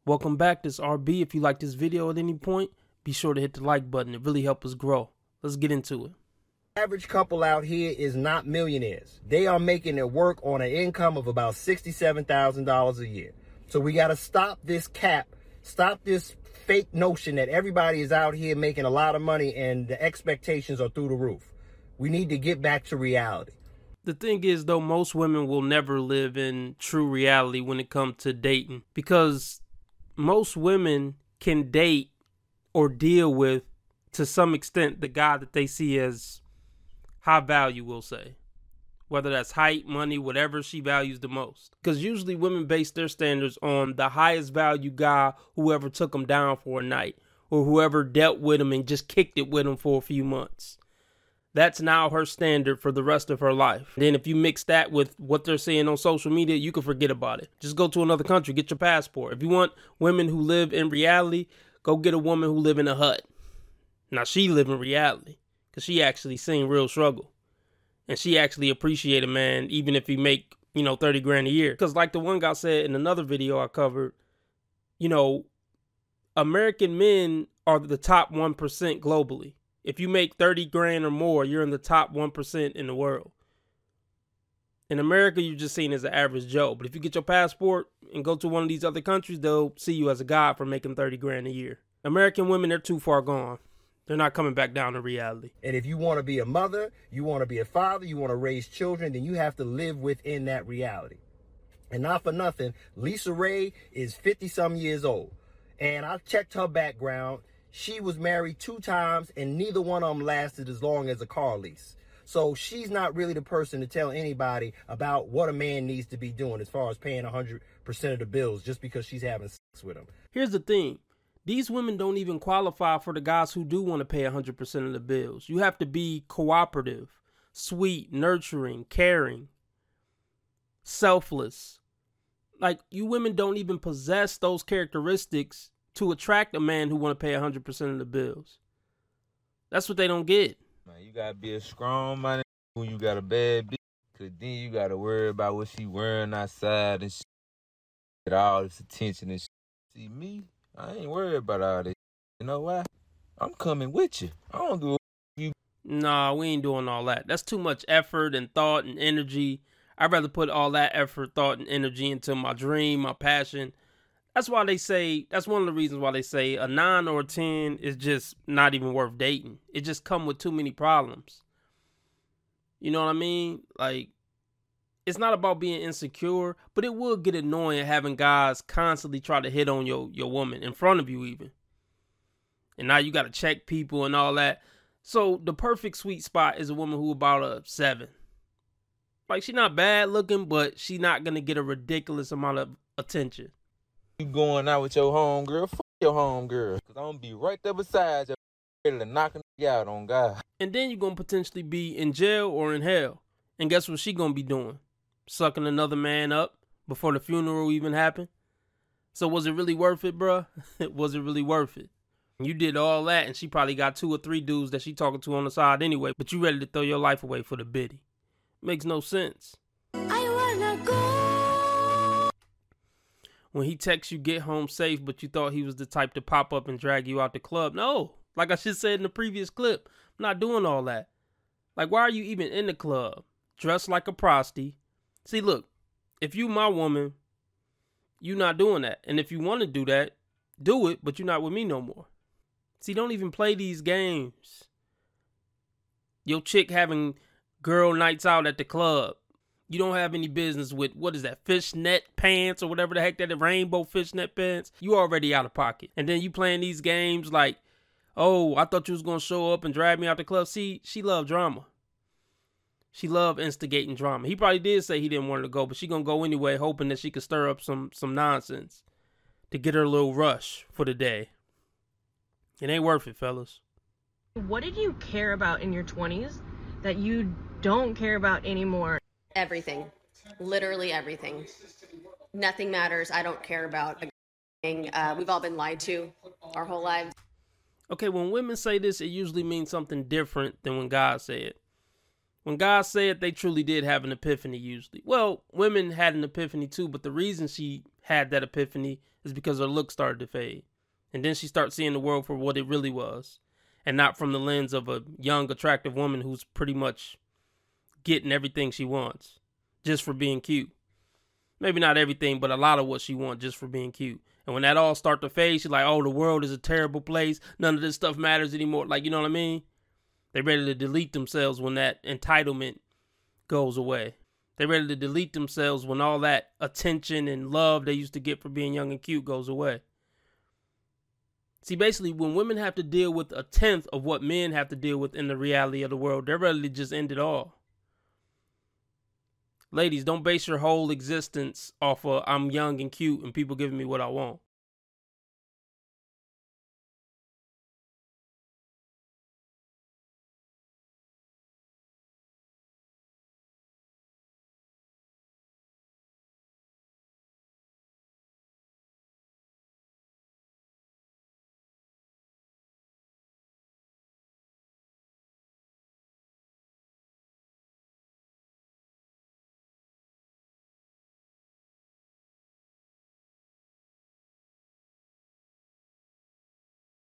Welcome back. This is RB. If you like this video at any point, be sure to hit the like button. It really helps us grow. Let's get into it. Average couple out here is not millionaires. They are making it work on an income of about $67,000 a year. So we got to stop this cap, stop this fake notion that everybody is out here making a lot of money and the expectations are through the roof. We need to get back to reality. The thing is, though, most women will never live in true reality when it comes to dating, because most women can date or deal with, to some extent, the guy that they see as high value, we'll say. Whether that's height, money, whatever she values the most. Because usually women base their standards on the highest value guy, whoever took them down for a night, or whoever dealt with him and just kicked it with him for a few months. That's now her standard for the rest of her life. Then if you mix that with what they're saying on social media, you can forget about it. Just go to another country, get your passport. If you want women who live in reality, go get a woman who live in a hut. Now she live in reality because she actually seen real struggle. And she actually appreciate a man even if he make, 30 grand a year. Because like the one guy said in another video I covered, American men are the top 1% globally. If you make 30 grand or more, you're in the top 1% in the world. In America, you're just seen as an average Joe. But if you get your passport and go to one of these other countries, they'll see you as a god for making 30 grand a year. American women, they're too far gone. They're not coming back down to reality. And if you want to be a mother, you want to be a father, you want to raise children, then you have to live within that reality. And not for nothing, Lisa Ray is 50-some years old. And I checked her background. She was married 2 times, and neither one of them lasted as long as a car lease. So she's not really the person to tell anybody about what a man needs to be doing as far as paying 100% of the bills just because she's having sex with him. Here's the thing. These women don't even qualify for the guys who do want to pay 100% of the bills. You have to be cooperative, sweet, nurturing, caring, selfless. Like, you women don't even possess those characteristics to attract a man who want to pay 100% of the bills. That's what they don't get. Man, you gotta be a strong man when you got a bad bitch, cause then you gotta worry about what she wearing outside and shit. Get all this attention and shit. See me, I ain't worried about all this. You know why? I'm coming with you. I don't do you. Nah, we ain't doing all that. That's too much effort and thought and energy. I'd rather put all that effort, thought, and energy into my dream, my passion. That's why they say, that's one of the reasons why they say a 9 or a 10 is just not even worth dating. It just come with too many problems. You know what I mean? Like, it's not about being insecure, but it will get annoying having guys constantly try to hit on your woman in front of you even. And now you got to check people and all that. So the perfect sweet spot is a woman who about a 7. Like, she's not bad looking, but she's not going to get a ridiculous amount of attention. You going out with your homegirl, fuck your homegirl. Cause I'm gonna be right there beside you, ready to knock you out on God. And then you're gonna potentially be in jail or in hell. And guess what she gonna be doing? Sucking another man up before the funeral even happened. So was it really worth it, bruh? Was it really worth it? You did all that and she probably got 2 or 3 dudes that she talking to on the side anyway, but you ready to throw your life away for the biddy. Makes no sense. I wanna go. When he texts you get home safe, but you thought he was the type to pop up and drag you out the club. No, like I just said in the previous clip, I'm not doing all that. Like, why are you even in the club? Dressed like a prostie. See, look, if you my woman, you not doing that. And if you want to do that, do it, but you're not with me no more. See, don't even play these games. Your chick having girl nights out at the club. You don't have any business with, what is that, fishnet pants or whatever the heck that is, rainbow fishnet pants. You already out of pocket. And then you playing these games like, oh, I thought you was going to show up and drag me out the club. See, she loved drama. She loved instigating drama. He probably did say he didn't want her to go, but she going to go anyway, hoping that she could stir up some nonsense to get her a little rush for the day. It ain't worth it, fellas. What did you care about in your 20s that you don't care about anymore? Everything. Literally everything. Nothing matters. I don't care about a thing. We've all been lied to our whole lives. Okay, when women say this, it usually means something different than when guys say it. When guys say it, they truly did have an epiphany usually. Well, women had an epiphany too, but the reason she had that epiphany is because her look started to fade. And then she starts seeing the world for what it really was, and not from the lens of a young, attractive woman who's pretty much getting everything she wants just for being cute. Maybe not everything, but a lot of what she wants just for being cute. And when that all start to fade, she's like, oh, the world is a terrible place. None of this stuff matters anymore. Like, you know what I mean? They're ready to delete themselves when that entitlement goes away. They're ready to delete themselves when all that attention and love they used to get for being young and cute goes away. See, basically, when women have to deal with a tenth of what men have to deal with in the reality of the world, they're ready to just end it all. Ladies, don't base your whole existence off of I'm young and cute and people giving me what I want.